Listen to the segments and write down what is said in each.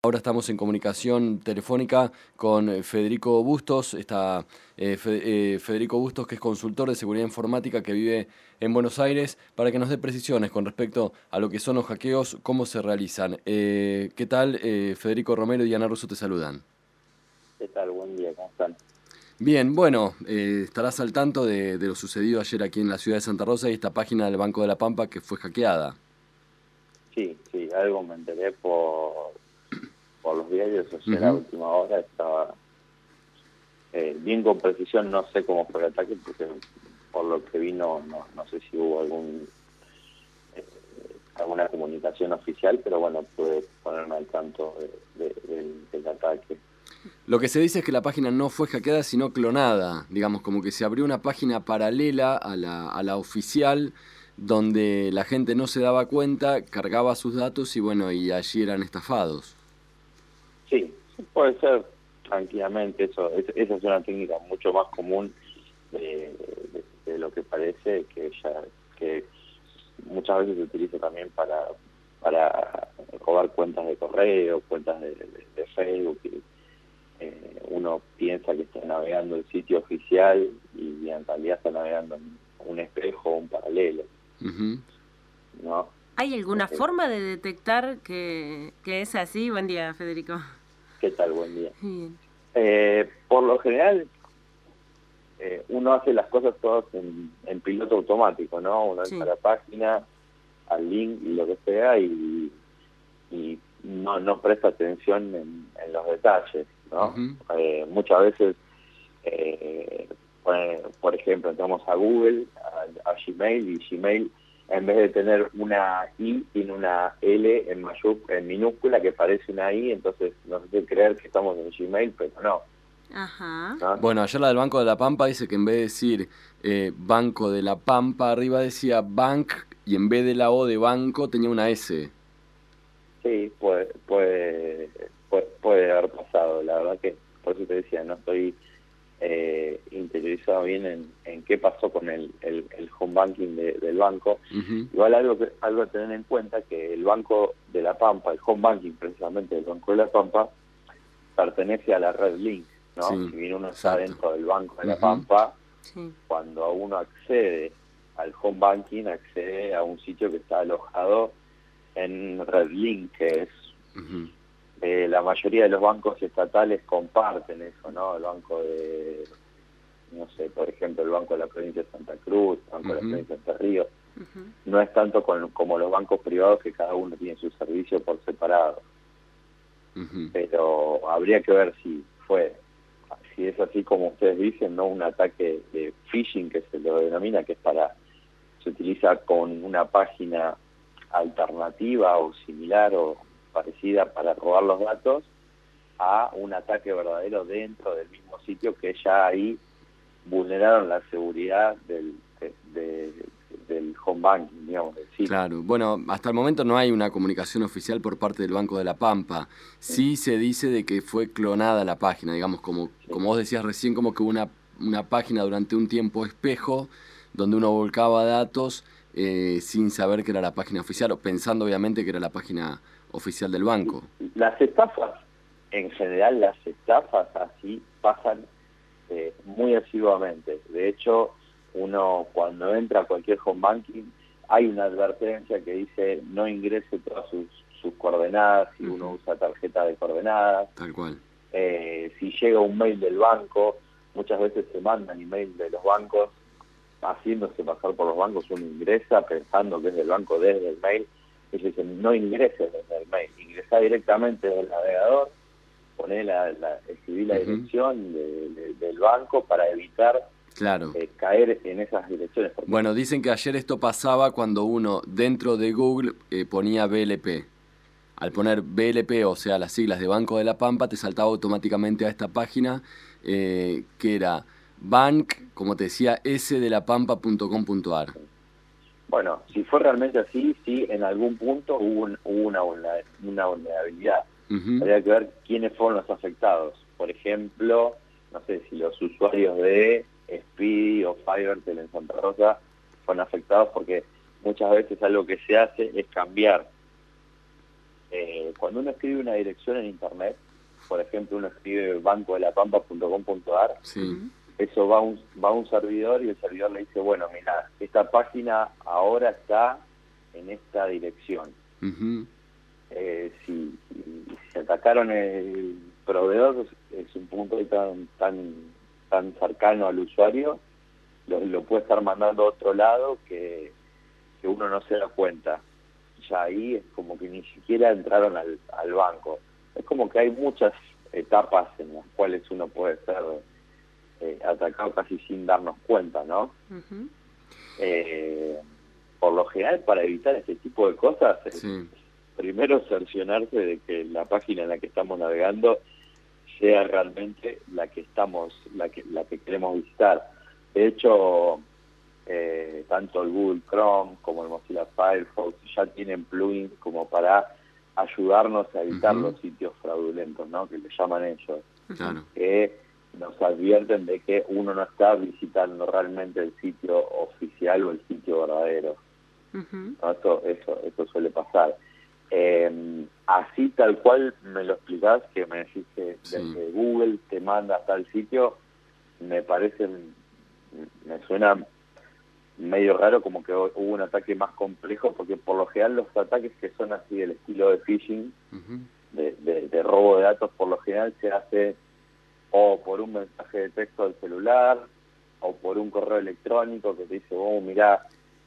Ahora estamos en comunicación telefónica con Federico Bustos, Federico Bustos, que es consultor de seguridad informática que vive en Buenos Aires, para que nos dé precisiones con respecto a lo que son los hackeos, cómo se realizan. ¿Qué tal? Federico Romero y Diana Russo te saludan. ¿Qué tal? Buen día, ¿cómo están? Bien, bueno, estarás al tanto de lo sucedido ayer aquí en la ciudad de Santa Rosa y esta página del Banco de la Pampa que fue hackeada. Sí, algo me enteré por los diarios. Ayer a Ujú. última hora estaba bien con precisión, no sé cómo fue el ataque, porque por lo que vi no sé si hubo eh, alguna comunicación oficial, pero bueno, pude ponerme al tanto del ataque. Lo que se dice es que la página no fue hackeada, sino clonada. Digamos, como que se abrió una página paralela a la oficial, donde la gente no se daba cuenta, cargaba sus datos y bueno, y allí eran estafados. Sí, puede ser tranquilamente. Esa es una técnica mucho más común de lo que parece, que muchas veces se utiliza también para robar cuentas de correo, cuentas de Facebook. Uno piensa que está navegando el sitio oficial y en realidad está navegando en un espejo o un paralelo, Ujú. ¿no? ¿Hay alguna Eh, forma de detectar que es así? Buen día, Federico. ¿Qué tal? Buen día. Bien. Por lo general, uno hace las cosas todas en piloto automático, ¿no? Uno entra a Sí. la página, al link y lo que sea, y no presta atención en los detalles, ¿no? Ujú. Muchas veces, por ejemplo, entramos a Google, a Gmail, y Gmail, en vez de tener una I, tiene una L en minúscula que parece una I, entonces nos hace creer que estamos en Gmail, pero no, Ajá. ¿no? Bueno, ayer la del Banco de la Pampa dice que en vez de decir Banco de la Pampa, arriba decía Bank y en vez de la O de banco tenía una S. Sí, puede haber pasado. La verdad que, por eso te decía, no estoy interiorizado bien en qué pasó con el home banking del banco. Ujú. Igual algo a tener en cuenta, que el Banco de la Pampa, el home banking precisamente del Banco de la Pampa, pertenece a la red Link, ¿no? Sí, Si bien uno está exacto. dentro del Banco de la Ujú. Pampa, Sí. cuando uno accede al home banking, accede a un sitio que está alojado en red Link, que es Ujú. la mayoría de los bancos estatales comparten eso, ¿no? El banco de, no sé, por ejemplo, el Banco de la Provincia de Santa Cruz, el Banco de la Ujú. Provincia de Entre Ríos. Ujú. No es tanto como los bancos privados, que cada uno tiene su servicio por separado. Ujú. Pero habría que ver si es así como ustedes dicen, no un ataque de phishing, que se lo denomina, que se utiliza con una página alternativa o similar o parecida para robar los datos, a un ataque verdadero dentro del mismo sitio, que ya ahí vulneraron la seguridad del home banking, digamos, del sitio. Claro, bueno, hasta el momento no hay una comunicación oficial por parte del Banco de la Pampa. Mm, Sí se dice de que fue clonada la página, digamos, sí. como vos decías recién, como que hubo una página durante un tiempo espejo donde uno volcaba datos sin saber que era la página oficial o pensando obviamente que era la página oficial del banco. Las estafas, en general, las estafas así pasan muy asiduamente. De hecho, uno cuando entra a cualquier home banking, hay una advertencia que dice no ingrese todas sus coordenadas si uno Ujú. usa tarjeta de coordenadas. Tal cual. Si llega un mail del banco, muchas veces se mandan email de los bancos haciéndose pasar por los bancos. Uno ingresa pensando que es del banco desde el mail. Ellos dicen no ingreses desde el mail, ingresa directamente desde el navegador, escribí la Ujú. dirección del banco para evitar Claro. caer en esas direcciones. Porque Bueno, dicen que ayer esto pasaba cuando uno dentro de Google ponía BLP. Al poner BLP, o sea, las siglas de Banco de la Pampa, te saltaba automáticamente a esta página que era bank, como te decía, sdelapampa.com.ar. bueno, si fue realmente así, sí, en algún punto hubo una vulnerabilidad. Ujú. Habría que ver quiénes fueron los afectados. Por ejemplo, no sé si los usuarios de Speedy o Fivertel en Santa Rosa fueron afectados, porque muchas veces algo que se hace es cambiar cuando uno escribe una dirección en internet, por ejemplo, uno escribe bancodelapampa.com.ar, Sí. eso va a un servidor y el servidor le dice, bueno, mira, esta página ahora está en esta dirección. Ujú. Si atacaron el proveedor, es un punto ahí tan cercano al usuario, lo puede estar mandando a otro lado que uno no se da cuenta. Ya ahí es como que ni siquiera entraron al banco. Es como que hay muchas etapas en las cuales uno puede ser atacado casi sin darnos cuenta, ¿no? Ujú. Por lo general, para evitar este tipo de cosas, Sí. primero cerciorarse de que la página en la que estamos navegando sea realmente la que queremos visitar. De hecho, tanto el Google Chrome como el Mozilla Firefox ya tienen plugins como para ayudarnos a evitar Ujú. los sitios fraudulentos, ¿no? Que le llaman ellos, Claro. que nos advierten de que uno no está visitando realmente el sitio oficial o el sitio verdadero. Ujú. ¿No? Eso suele pasar. Así tal cual me lo explicás, que me decís que Sí. desde Google te manda a tal sitio, me suena medio raro, como que hubo un ataque más complejo, porque por lo general los ataques que son así del estilo de phishing, Ujú. de robo de datos, por lo general se hace o por un mensaje de texto al celular, o por un correo electrónico que te dice, mirá,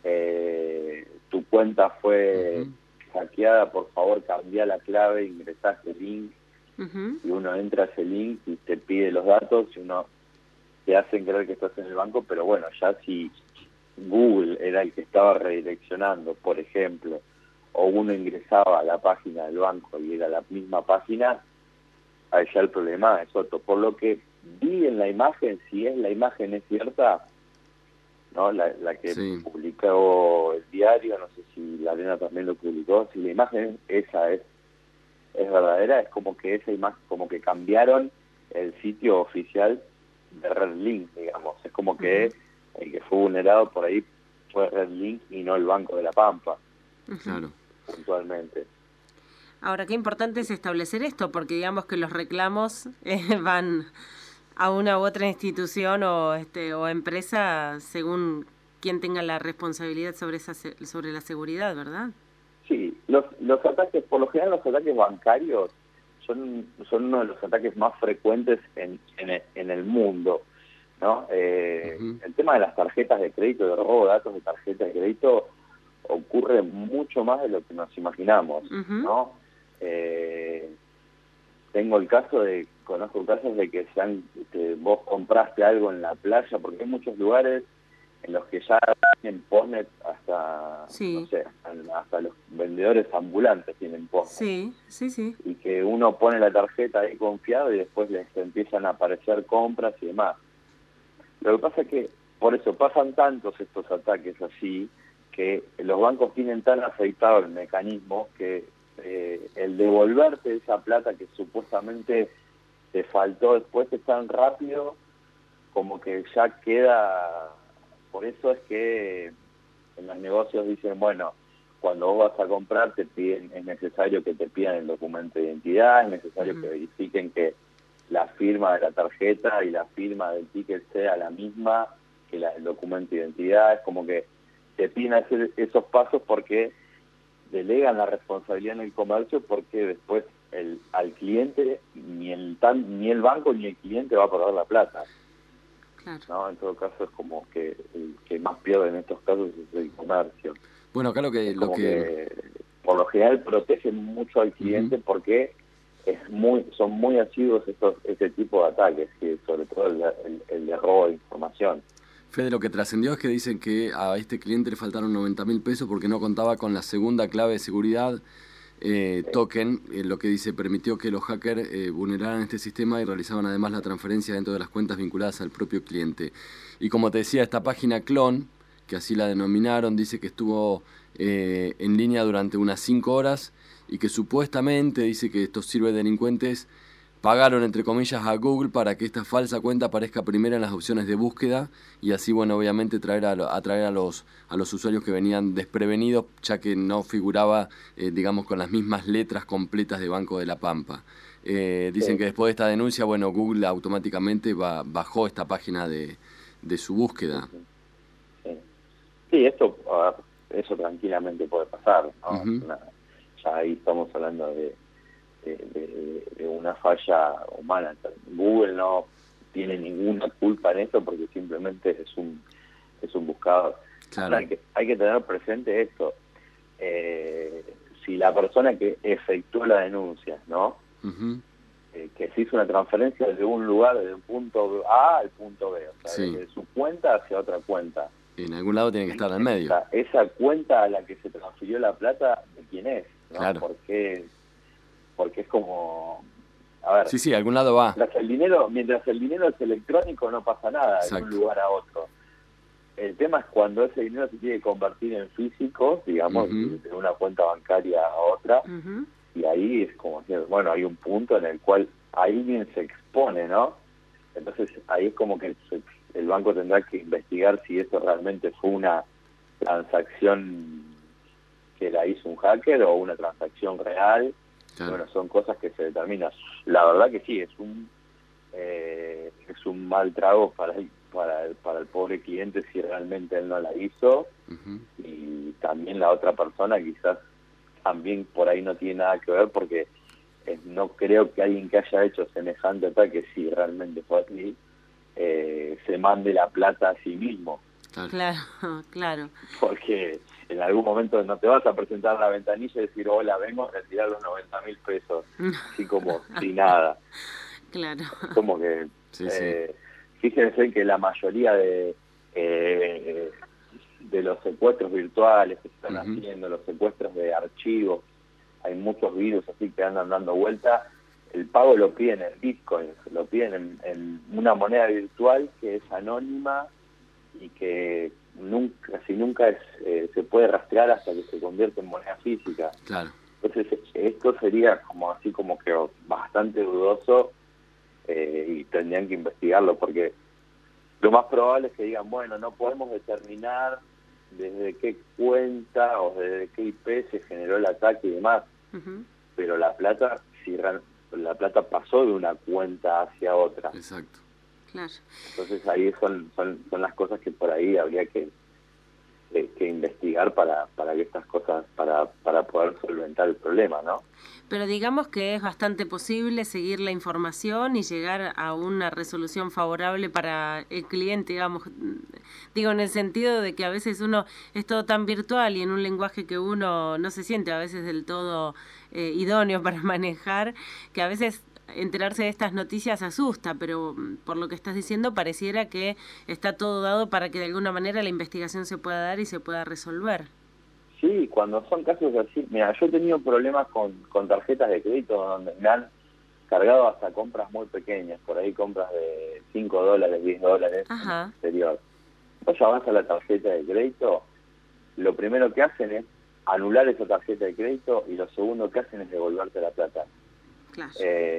tu cuenta fue Ujú. hackeada, por favor cambia la clave, ingresá ese link, Ujú. y uno entra a ese link y te pide los datos, y uno te hacen creer que estás en el banco, pero bueno, ya si Google era el que estaba redireccionando, por ejemplo, o uno ingresaba a la página del banco y era la misma página, ahí ya el problema es otro. Por lo que vi en la imagen, si la imagen es cierta, ¿no? La que Sí. publicó el diario, no sé si la Arena también lo publicó, si la imagen esa es verdadera, es como que esa imagen, como que cambiaron el sitio oficial de RedLink, digamos. Es como que el que fue vulnerado por ahí fue RedLink y no el Banco de la Pampa, Claro. puntualmente. Ahora, qué importante es establecer esto, porque digamos que los reclamos van a una u otra institución o empresa según quien tenga la responsabilidad sobre la seguridad, ¿verdad? Sí, los ataques, por lo general los ataques bancarios son uno de los ataques más frecuentes en el mundo, ¿no? Ujú. El tema de las tarjetas de crédito, de robo de datos de tarjetas de crédito, ocurre mucho más de lo que nos imaginamos, Ujú. ¿no? Conozco casos de que vos compraste algo en la playa, porque hay muchos lugares en los que ya tienen postnet hasta, no Sí, sé, hasta los vendedores ambulantes tienen postnet, sí, sí, sí. y que uno pone la tarjeta ahí confiado y después les empiezan a aparecer compras y demás. Lo que pasa es que por eso pasan tantos estos ataques así, que los bancos tienen tan afeitado el mecanismo que el devolverte esa plata que supuestamente te faltó después es tan rápido como que ya queda. Por eso es que en los negocios dicen, bueno, cuando vos vas a comprar es necesario que te pidan el documento de identidad, es necesario que verifiquen que la firma de la tarjeta y la firma del ticket sea la misma que la del documento de identidad. Es como que te piden hacer esos pasos porque delegan la responsabilidad en el comercio, porque después al cliente ni el banco ni el cliente va a perder la plata, Claro. ¿no? En todo caso es como que el que más pierde en estos casos es el comercio. Bueno, acá Es como que por lo general protegen mucho al Ujú. cliente porque son muy asiduos ese tipo de ataques, que sobre todo el de robo de información. Fede, lo que trascendió es que dicen que a este cliente le faltaron 90.000 pesos porque no contaba con la segunda clave de seguridad, token, lo que dice permitió que los hackers vulneraran este sistema y realizaban además la transferencia dentro de las cuentas vinculadas al propio cliente. Y como te decía, esta página clon, que así la denominaron, dice que estuvo en línea durante unas 5 horas y que supuestamente dice que estos ciberdelincuentes pagaron, entre comillas, a Google para que esta falsa cuenta aparezca primera en las opciones de búsqueda y así, bueno, obviamente atraer a los usuarios que venían desprevenidos, ya que no figuraba, digamos, con las mismas letras completas de Banco de la Pampa. Dicen que después de esta denuncia, bueno, Google automáticamente bajó esta página de su búsqueda. Sí, eso tranquilamente puede pasar, ¿no? Uh-huh. Ya ahí estamos hablando de una falla humana. Google no tiene ninguna culpa en esto porque simplemente es un buscador. Claro. Hay que tener presente esto. Si la persona que efectuó la denuncia, ¿no? Uh-huh. Que se hizo una transferencia de un lugar, de un punto A al punto B, o sea, sí, de su cuenta hacia otra cuenta. En algún lado tiene que estar al medio. Esa cuenta a la que se transfirió la plata, ¿de quién es? ¿No? Claro. Porque es como... A ver, sí, algún lado va. Mientras el dinero es electrónico no pasa nada. Exacto. De un lugar a otro. El tema es cuando ese dinero se tiene que convertir en físico, digamos, uh-huh, de una cuenta bancaria a otra, uh-huh, y ahí es como, bueno, hay un punto en el cual alguien se expone, ¿no? Entonces ahí es como que el banco tendrá que investigar si eso realmente fue una transacción que la hizo un hacker o una transacción real. Claro. Bueno, son cosas que se determinan. La verdad que sí, es un mal trago para el pobre cliente si realmente él no la hizo, uh-huh, y también la otra persona quizás también por ahí no tiene nada que ver porque no creo que alguien que haya hecho semejante ataque, si realmente fue así, se mande la plata a sí mismo. Claro. Porque en algún momento no te vas a presentar a la ventanilla y decir, hola, vengo a retirar los 90.000 pesos, así como sin nada. Claro. Como que, sí. Fíjense que la mayoría de los secuestros virtuales que se están, uh-huh, haciendo, los secuestros de archivos, hay muchos virus así que andan dando vuelta. El pago lo piden en Bitcoin, lo piden en una moneda virtual que es anónima y que nunca se puede rastrear hasta que se convierte en moneda física. Claro. Entonces esto sería como así como que bastante dudoso, y tendrían que investigarlo porque lo más probable es que digan, bueno, no podemos determinar desde qué cuenta o desde qué IP se generó el ataque y demás, uh-huh, pero la plata pasó de una cuenta hacia otra. Exacto. Claro. Entonces ahí son las cosas que por ahí habría que investigar para que estas cosas, para poder solventar el problema, ¿no? Pero digamos que es bastante posible seguir la información y llegar a una resolución favorable para el cliente, digamos. Digo, en el sentido de que a veces uno es todo tan virtual y en un lenguaje que uno no se siente a veces del todo idóneo para manejar, que a veces enterarse de estas noticias asusta, pero por lo que estás diciendo pareciera que está todo dado para que de alguna manera la investigación se pueda dar y se pueda resolver. Sí, cuando son casos así, mira, yo he tenido problemas con tarjetas de crédito donde me han cargado hasta compras muy pequeñas, por ahí compras de $5, $10 Ajá, en el exterior. Vos llamás a la tarjeta de crédito, lo primero que hacen es anular esa tarjeta de crédito y lo segundo que hacen es devolverte la plata. Claro.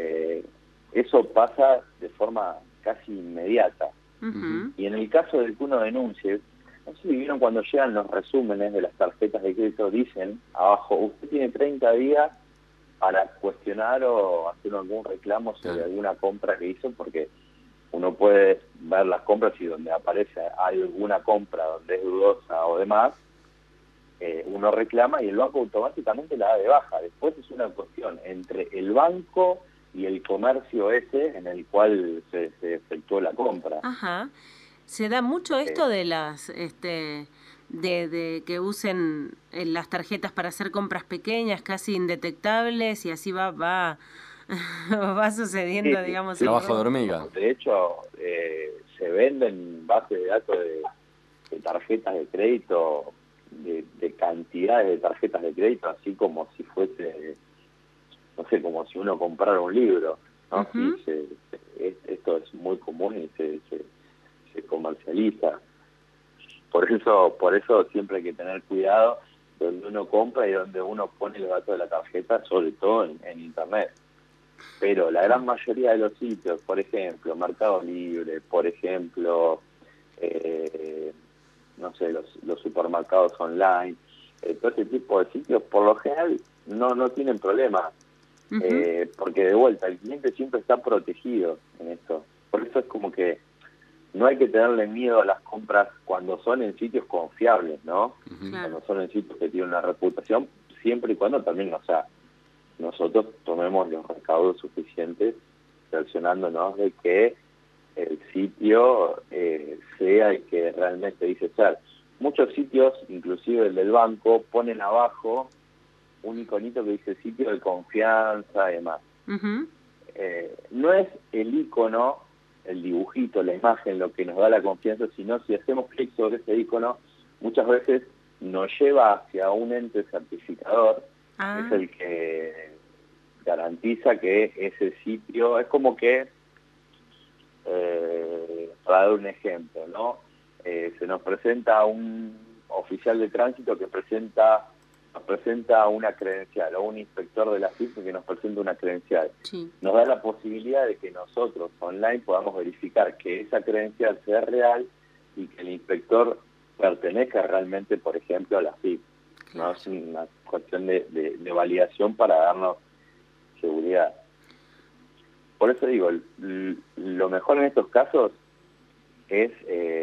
Eso pasa de forma casi inmediata. Uh-huh. Y en el caso del que uno denuncie, no sé si vieron cuando llegan los resúmenes de las tarjetas de crédito, dicen abajo, usted tiene 30 días para cuestionar o hacer algún reclamo sobre alguna compra que hizo, porque uno puede ver las compras y donde aparece alguna compra donde es dudosa o demás, uno reclama y el banco automáticamente la da de baja. Después es una cuestión entre el banco y el comercio ese en el cual se efectuó la compra. Ajá. Se da mucho esto de las de que usen las tarjetas para hacer compras pequeñas, casi indetectables, y así va va sucediendo, sí, digamos. Sí, trabajo de hormiga. De hecho, se venden bases de datos de tarjetas de crédito, de cantidades de tarjetas de crédito, así como si fuese, no sé, como si uno comprara un libro, ¿no? Uh-huh. Y esto es muy común y se comercializa. Por eso siempre hay que tener cuidado donde uno compra y donde uno pone los datos de la tarjeta, sobre todo en internet. Pero la gran mayoría de los sitios, por ejemplo, Mercado Libre, por ejemplo, no sé, los supermercados online, todo ese tipo de sitios, por lo general no tienen problemas, porque de vuelta, el cliente siempre está protegido en esto. Por eso es como que no hay que tenerle miedo a las compras cuando son en sitios confiables, ¿no? Cuando son en sitios que tienen una reputación, siempre y cuando también, o sea, nosotros tomemos los recaudos suficientes cerciorándonos de que el sitio sea el que realmente dice ser. Muchos sitios, inclusive el del banco, ponen abajo un iconito que dice sitio de confianza y demás. No es el icono, el dibujito, la imagen lo que nos da la confianza, sino si hacemos clic sobre ese icono, muchas veces nos lleva hacia un ente certificador, que es el que garantiza que ese sitio, es como que, para dar un ejemplo, ¿no? Se nos presenta un oficial de tránsito que nos presenta una credencial, o un inspector de la FIP que nos presenta una credencial. Sí. Nos da la posibilidad de que nosotros online podamos verificar que esa credencial sea real y que el inspector pertenezca realmente, por ejemplo, a la FIP. Claro. ¿No? Es una cuestión de validación para darnos seguridad. Por eso digo, lo mejor en estos casos es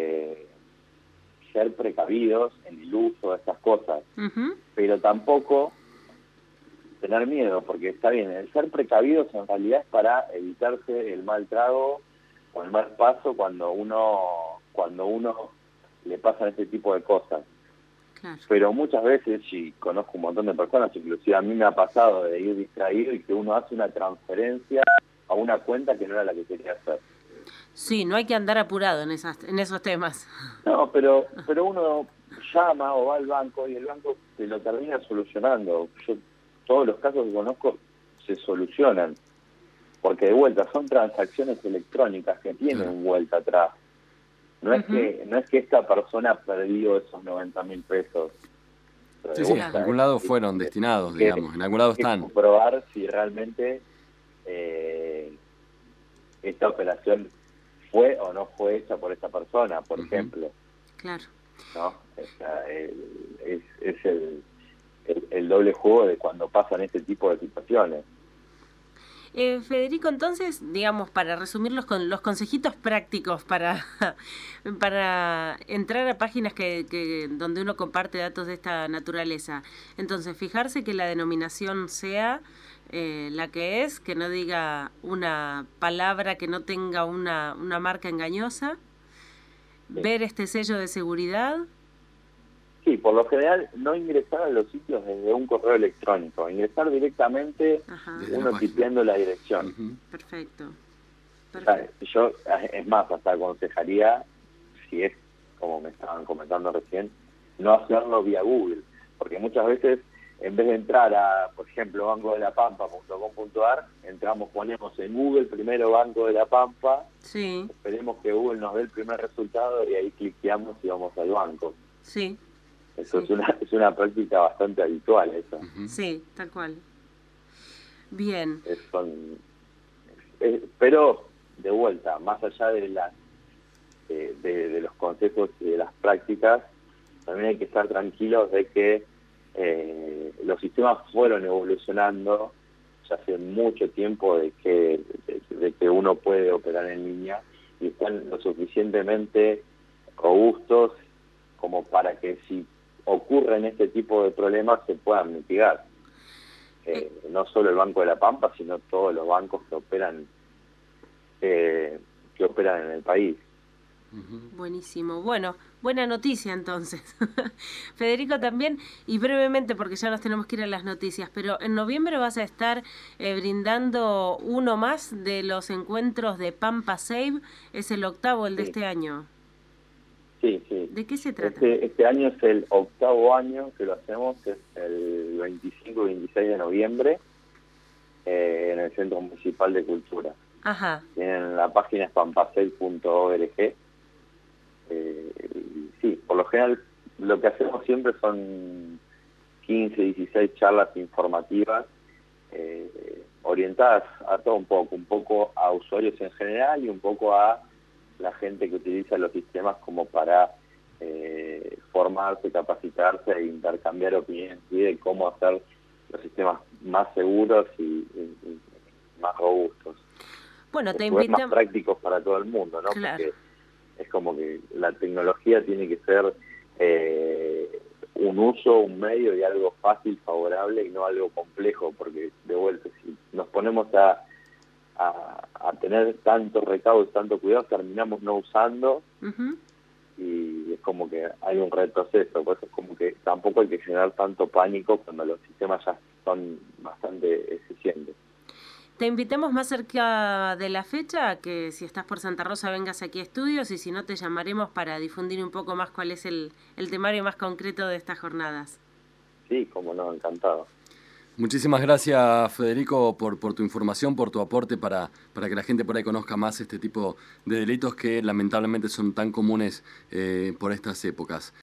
ser precavidos en el uso de estas cosas, pero tampoco tener miedo, porque está bien, el ser precavidos en realidad es para evitarse el mal trago o el mal paso cuando uno le pasan este tipo de cosas. Claro. Pero muchas veces, y conozco un montón de personas, inclusive a mí me ha pasado de ir distraído y que uno hace una transferencia a una cuenta que no era la que quería hacer. Sí, no hay que andar apurado en esos temas. No, pero uno llama o va al banco y el banco se lo termina solucionando. Todos los casos que conozco se solucionan, porque de vuelta son transacciones electrónicas que tienen vuelta atrás. No es que esta persona perdió esos 90.000 pesos. Sí, en algún lado fueron destinados, digamos, en algún lado están. Comprobar si realmente esta operación fue o no fue hecha por esta persona, por ejemplo. Claro. ¿No? Es el doble juego de cuando pasan este tipo de situaciones. Federico, entonces, digamos, para resumirlos con los consejitos prácticos para entrar a páginas donde uno comparte datos de esta naturaleza. Entonces, fijarse que la denominación sea la que es, que no diga una palabra que no tenga una marca engañosa, sí. Ver este sello de seguridad. Sí, por lo general no ingresar a los sitios desde un correo electrónico, ingresar directamente uno tipeando la dirección. Perfecto. O sea, yo, es más, hasta aconsejaría, si es como me estaban comentando recién, no hacerlo vía Google, porque muchas veces en vez de entrar a, por ejemplo, bancodelapampa.com.ar, ponemos en Google primero Banco de la Pampa, sí. Esperemos que Google nos dé el primer resultado y ahí cliqueamos y vamos al banco. Sí. Eso sí. es una práctica bastante habitual, eso. Sí, tal cual. Bien. Pero, de vuelta, más allá de los consejos y de las prácticas, también hay que estar tranquilos de que los sistemas fueron evolucionando ya hace mucho tiempo de que uno puede operar en línea y están lo suficientemente robustos como para que si ocurren este tipo de problemas se puedan mitigar. No solo el Banco de la Pampa, sino todos los bancos que operan en el país. Buenísimo. Bueno, buena noticia entonces. Federico, también, y brevemente porque ya nos tenemos que ir a las noticias, pero en noviembre vas a estar brindando uno más de los encuentros de Pampa Save, es el 8º, el de este año. Sí, sí. ¿De qué se trata? Este año es el 8º año que lo hacemos, es el 25 y 26 de noviembre en el Centro Municipal de Cultura. Ajá. En la página es pampasave.org. Sí, por lo general lo que hacemos siempre son 15, 16 charlas informativas orientadas a todo un poco a usuarios en general y un poco a la gente que utiliza los sistemas como para formarse, capacitarse e intercambiar opiniones de cómo hacer los sistemas más seguros y más robustos. Bueno, te más prácticos para todo el mundo, ¿no? Claro. Porque es como que la tecnología tiene que ser un uso, un medio y algo fácil, favorable y no algo complejo, porque de vuelta, si nos ponemos a tener tantos recaudos, tanto cuidado, terminamos no usando y es como que hay un retroceso, por eso es como que tampoco hay que generar tanto pánico cuando los sistemas ya son bastante eficientes. Te invitamos más cerca de la fecha, que si estás por Santa Rosa vengas aquí a estudios y si no te llamaremos para difundir un poco más cuál es el temario más concreto de estas jornadas. Sí, como no, encantado. Muchísimas gracias, Federico, por tu información, por tu aporte para que la gente por ahí conozca más este tipo de delitos que lamentablemente son tan comunes por estas épocas.